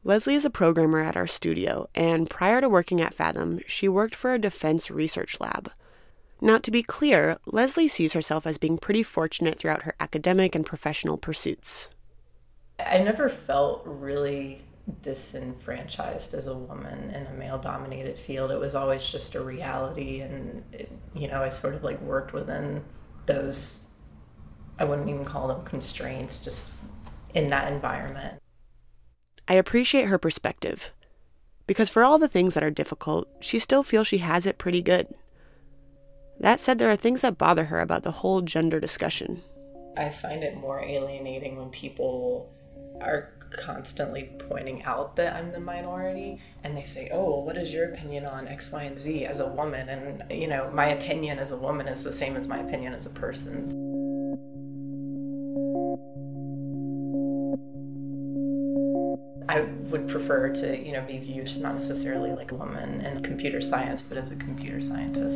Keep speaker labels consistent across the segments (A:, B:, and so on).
A: Leslie is a programmer at our studio, and prior to working at Fathom, she worked for a defense research lab. Now, to be clear, Leslie sees herself as being pretty fortunate throughout her academic and professional pursuits.
B: I never felt really disenfranchised as a woman in a male-dominated field. It was always just a reality, and I sort of like worked within those, I wouldn't even call them constraints, just in that environment.
A: I appreciate her perspective, because for all the things that are difficult, she still feels she has it pretty good. That said, there are things that bother her about the whole gender discussion.
B: I find it more alienating when people are constantly pointing out that I'm the minority, and they say, oh, well, what is your opinion on X, Y, and Z as a woman? And, my opinion as a woman is the same as my opinion as a person. I would prefer to, be viewed not necessarily like a woman in computer science, but as a computer scientist.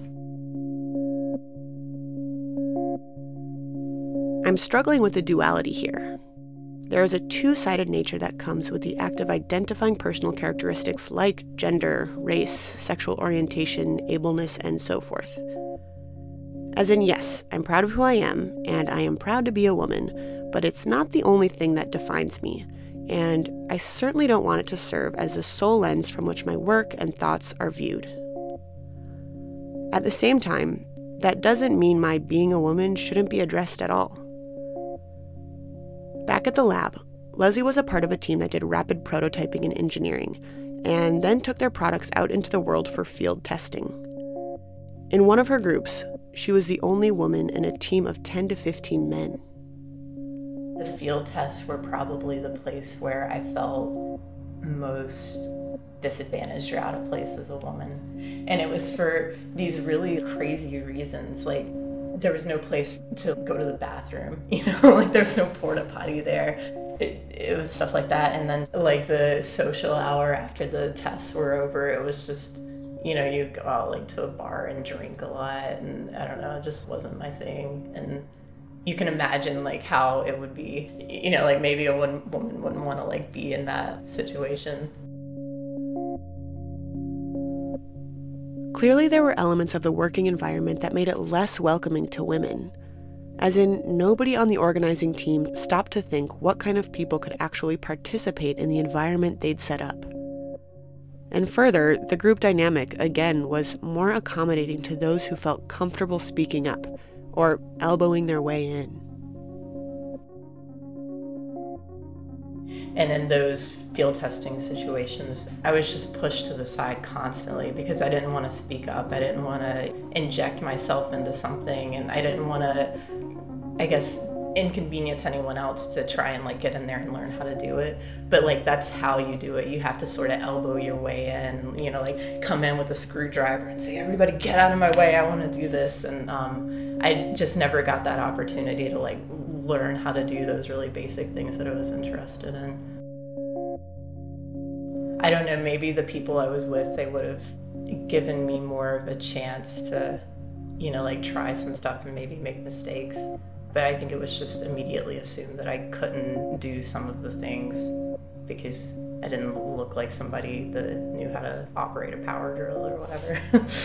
A: I'm struggling with the duality here. There is a two-sided nature that comes with the act of identifying personal characteristics like gender, race, sexual orientation, ableness, and so forth. As in, yes, I'm proud of who I am, and I am proud to be a woman, but it's not the only thing that defines me, and I certainly don't want it to serve as the sole lens from which my work and thoughts are viewed. At the same time, that doesn't mean my being a woman shouldn't be addressed at all. Back at the lab, Leslie was a part of a team that did rapid prototyping and engineering, and then took their products out into the world for field testing. In one of her groups, she was the only woman in a team of 10 to 15 men.
B: The field tests were probably the place where I felt most disadvantaged or out of place as a woman. And it was for these really crazy reasons. Like, there was no place to go to the bathroom, like there was no porta potty there. It was stuff like that. And then like the social hour after the tests were over, it was just, you go out like to a bar and drink a lot, and I don't know, it just wasn't my thing. And you can imagine like how it would be, like maybe a woman wouldn't want to like be in that situation.
A: Clearly, there were elements of the working environment that made it less welcoming to women. As in, nobody on the organizing team stopped to think what kind of people could actually participate in the environment they'd set up. And further, the group dynamic, again, was more accommodating to those who felt comfortable speaking up, or elbowing their way in.
B: And in those field testing situations, I was just pushed to the side constantly because I didn't want to speak up. I didn't want to inject myself into something, and I didn't want to, inconvenience anyone else to try and like get in there and learn how to do it. But like, that's how you do it. You have to sort of elbow your way in and, like come in with a screwdriver and say, everybody get out of my way, I want to do this. And I just never got that opportunity to like learn how to do those really basic things that I was interested in. I don't know, maybe the people I was with, they would have given me more of a chance to, try some stuff and maybe make mistakes. But I think it was just immediately assumed that I couldn't do some of the things because I didn't look like somebody that knew how to operate a power drill or whatever.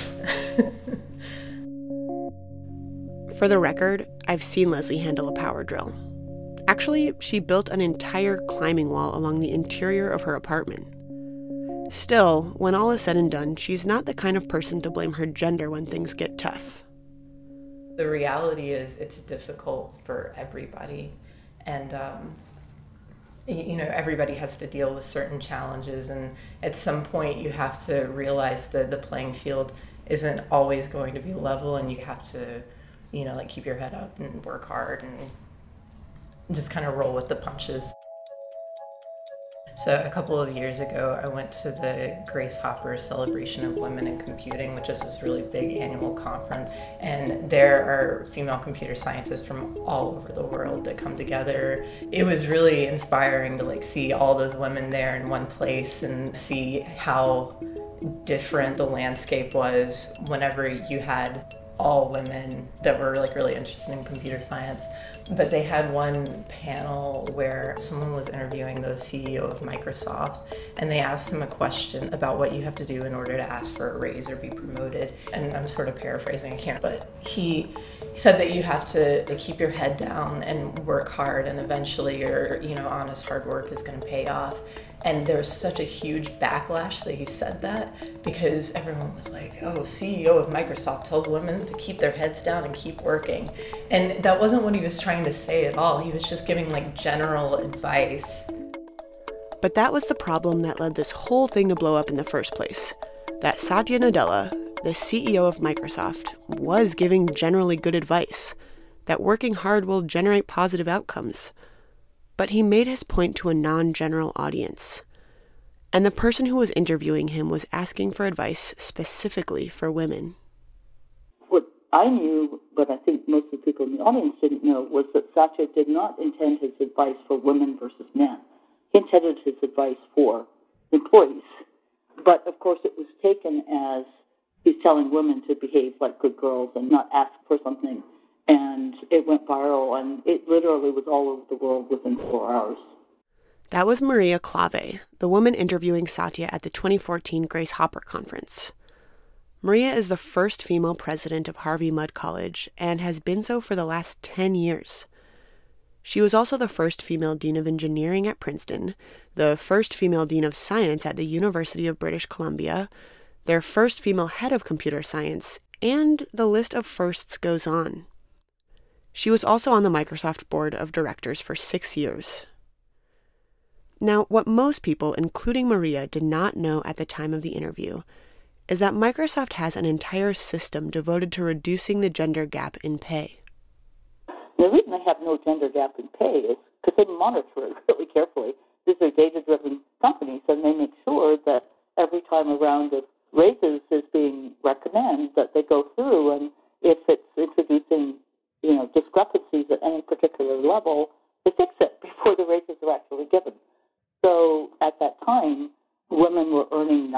A: For the record, I've seen Leslie handle a power drill. Actually, she built an entire climbing wall along the interior of her apartment. Still, when all is said and done, she's not the kind of person to blame her gender when things get tough.
B: The reality is it's difficult for everybody. And, everybody has to deal with certain challenges. And at some point you have to realize that the playing field isn't always going to be level, and you have to, keep your head up and work hard and just kind of roll with the punches. So a couple of years ago, I went to the Grace Hopper Celebration of Women in Computing, which is this really big annual conference. And there are female computer scientists from all over the world that come together. It was really inspiring to see all those women there in one place and see how different the landscape was whenever you had all women that were like really interested in computer science. But they had one panel where someone was interviewing the CEO of Microsoft, and they asked him a question about what you have to do in order to ask for a raise or be promoted. And I'm sort of paraphrasing, I can't, but he said that you have to keep your head down and work hard, and eventually your honest hard work is going to pay off. And there was such a huge backlash that he said that, because everyone was like, oh, CEO of Microsoft tells women to keep their heads down and keep working. And that wasn't what he was trying to say at all. He was just giving like general advice.
A: But that was the problem that led this whole thing to blow up in the first place. That Satya Nadella, the CEO of Microsoft, was giving generally good advice, that working hard will generate positive outcomes. But he made his point to a non-general audience. And the person who was interviewing him was asking for advice specifically for women.
C: What I knew, but I think most of the people in the audience didn't know, was that Satya did not intend his advice for women versus men. He intended his advice for employees. But, of course, it was taken as he's telling women to behave like good girls and not ask for something. And it went viral, and it literally was all over the world within 4 hours.
A: That was Maria Klawe, the woman interviewing Satya at the 2014 Grace Hopper Conference. Maria is the first female president of Harvey Mudd College and has been so for the last 10 years. She was also the first female dean of engineering at Princeton, the first female dean of science at the University of British Columbia, their first female head of computer science, and the list of firsts goes on. She was also on the Microsoft board of directors for 6 years. Now, what most people, including Maria, did not know at the time of the interview is that Microsoft has an entire system devoted to reducing the gender gap in pay.
C: The reason they have no gender gap in pay is because they monitor it really carefully. These are data-driven companies, and they make sure that every time a round of raises is being recommended, that they go through, and if it's introducing discrepancies at any particular level, they fix it before the raises are actually given. So at that time, women were earning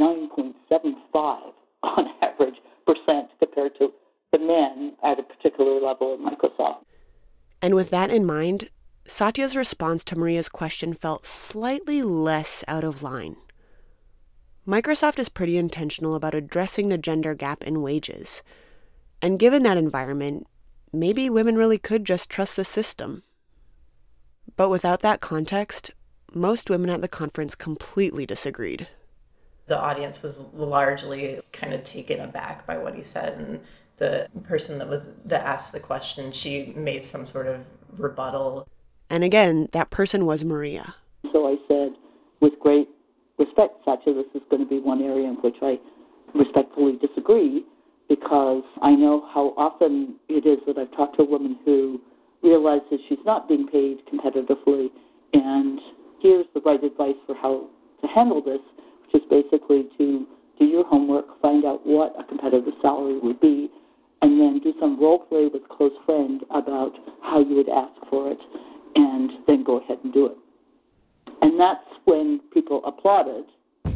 C: 99.75 on average percent compared to the men at a particular level in Microsoft.
A: And with that in mind, Satya's response to Maria's question felt slightly less out of line. Microsoft is pretty intentional about addressing the gender gap in wages. And given that environment, maybe women really could just trust the system. But without that context, most women at the conference completely disagreed.
B: The audience was largely kind of taken aback by what he said, and the person that asked the question, she made some sort of rebuttal.
A: And again, that person was Maria.
C: So I said, with great respect, Satya, this is going to be one area in which I respectfully disagree, because I know how often it is that I've talked to a woman who realizes she's not being paid competitively, and here's the right advice for how to handle this, which is basically to do your homework, find out what a competitive salary would be, and then do some role play with a close friend about how you would ask for it, and then go ahead and do it. And that's when people applauded.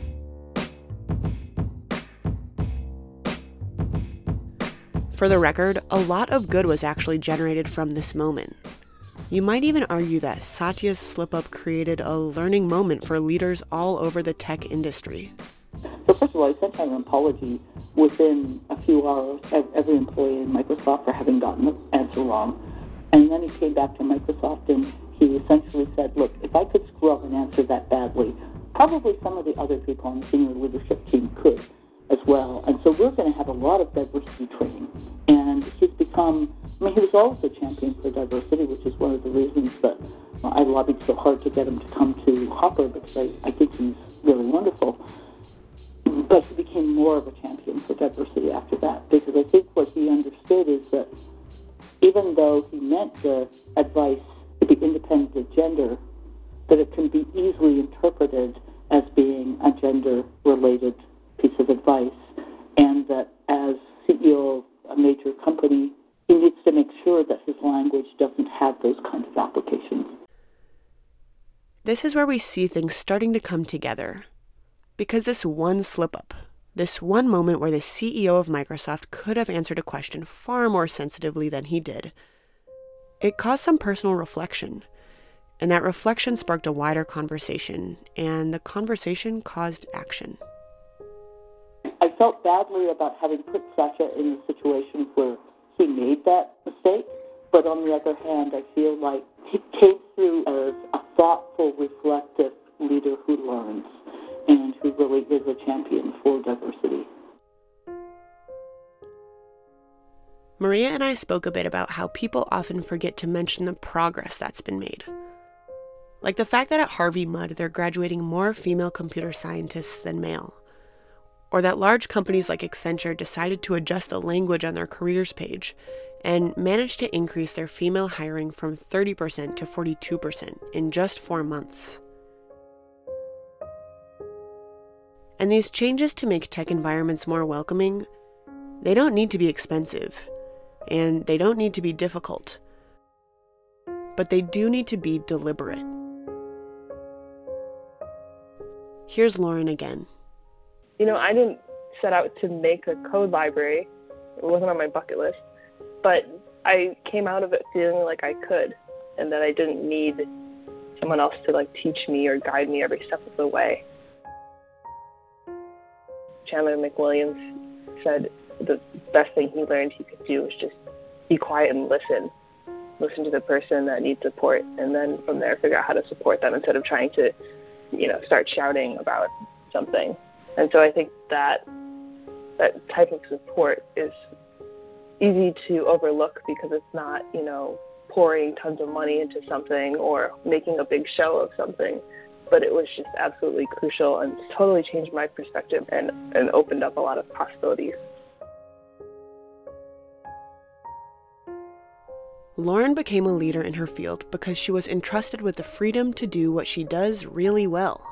A: For the record, a lot of good was actually generated from this moment. You might even argue that Satya's slip-up created a learning moment for leaders all over the tech industry.
C: So first of all, I sent out an apology within a few hours of every employee in Microsoft for having gotten the answer wrong. And then he came back to Microsoft and he essentially said, look, if I could screw up an answer that badly, probably some of the other people on the senior leadership team could as well. And so we're going to have a lot of diversity training. And he's become, he was always a champion for diversity, which is one of the reasons that I lobbied so hard to get him to come to Hopper, because I think he's really wonderful. But he became more of a champion for diversity after that, because I think what he understood is that even though he meant the advice to be independent of gender, that it can be easily interpreted as being a gender-related piece of advice, and that as CEO of a major company, he needs to make sure that his language doesn't have those kinds of applications.
A: This is where we see things starting to come together, because this one slip-up, This one moment where the CEO of Microsoft could have answered a question far more sensitively than he did. It caused some personal reflection, and that reflection sparked a wider conversation, and the conversation caused action.
C: I felt badly about having put Satya in the situation where he made that mistake, but on the other hand, I feel like he came through as a thoughtful, reflective leader who learns and who really is a champion for diversity.
A: Maria and I spoke a bit about how people often forget to mention the progress that's been made. Like the fact that at Harvey Mudd, they're graduating more female computer scientists than male. Or that large companies like Accenture decided to adjust the language on their careers page and managed to increase their female hiring from 30% to 42% in just 4 months. And these changes to make tech environments more welcoming, they don't need to be expensive, and they don't need to be difficult, but they do need to be deliberate. Here's Lauren again.
D: I didn't set out to make a code library. It wasn't on my bucket list. But I came out of it feeling like I could, and that I didn't need someone else to teach me or guide me every step of the way. Chandler McWilliams said the best thing he learned he could do was just be quiet and listen to the person that needs support, and then from there figure out how to support them instead of trying to, start shouting about something. And so I think that type of support is easy to overlook because it's not, pouring tons of money into something or making a big show of something. But it was just absolutely crucial and totally changed my perspective and opened up a lot of possibilities.
A: Lauren became a leader in her field because she was entrusted with the freedom to do what she does really well.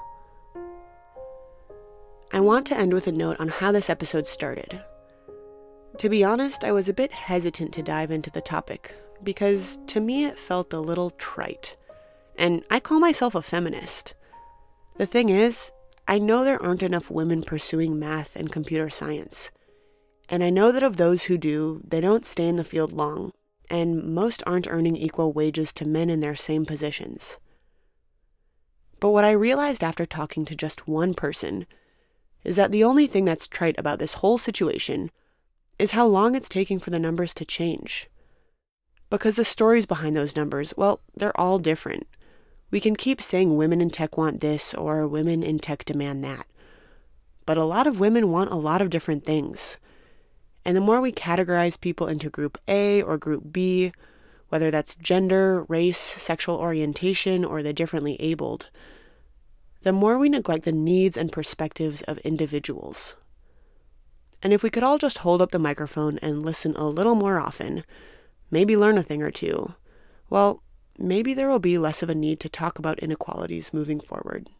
A: I want to end with a note on how this episode started. To be honest, I was a bit hesitant to dive into the topic because to me it felt a little trite. And I call myself a feminist. The thing is, I know there aren't enough women pursuing math and computer science. And I know that of those who do, they don't stay in the field long, and most aren't earning equal wages to men in their same positions. But what I realized after talking to just one person is that the only thing that's trite about this whole situation is how long it's taking for the numbers to change. Because the stories behind those numbers, well, they're all different. We can keep saying women in tech want this or women in tech demand that. But a lot of women want a lot of different things. And the more we categorize people into group A or group B, whether that's gender, race, sexual orientation, or the differently abled, the more we neglect the needs and perspectives of individuals. And if we could all just hold up the microphone and listen a little more often, maybe learn a thing or two, well, maybe there will be less of a need to talk about inequalities moving forward.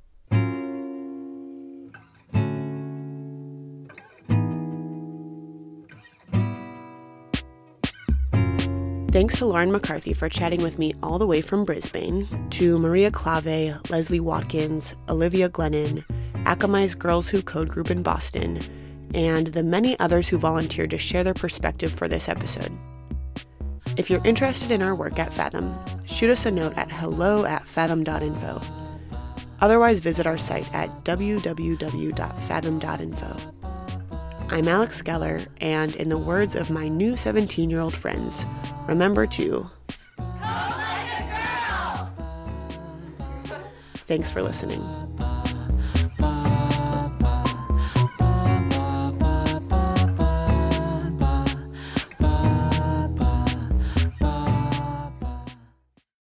A: Thanks to Lauren McCarthy for chatting with me all the way from Brisbane, to Maria Clave, Leslie Watkins, Olivia Glennon, Akamai's Girls Who Code group in Boston, and the many others who volunteered to share their perspective for this episode. If you're interested in our work at Fathom, shoot us a note at hello@fathom.info. Otherwise, visit our site at www.fathom.info. I'm Alex Geller, and in the words of my new 17-year-old friends, remember to code like a girl! Thanks for listening.